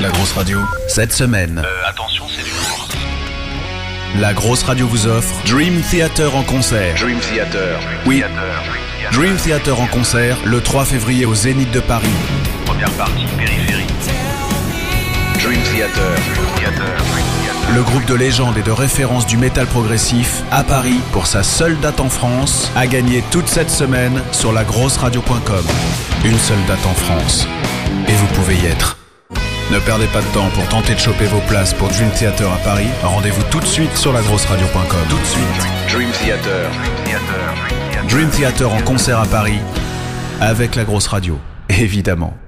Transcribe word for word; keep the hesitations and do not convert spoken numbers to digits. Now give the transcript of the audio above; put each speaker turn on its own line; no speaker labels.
La grosse radio, cette semaine.
Euh, attention, c'est du lourd.
La grosse radio vous offre Dream Theater en concert.
Dream Theater.
Oui.
Theater.
Dream Theater en concert le trois février au Zénith de Paris.
Première partie, périphérie. Dream Theater. Theater.
Le groupe de légende et de référence du métal progressif à Paris pour sa seule date en France a gagné toute cette semaine sur la grosse radio point com. Une seule date en France. Et vous pouvez y être. Ne perdez pas de temps pour tenter de choper vos places pour Dream Theater à Paris. Rendez-vous tout de suite sur la grosse radio point com. Tout de suite.
Dream Theater. Theater.
Dream Theater en concert à Paris avec la grosse radio, évidemment.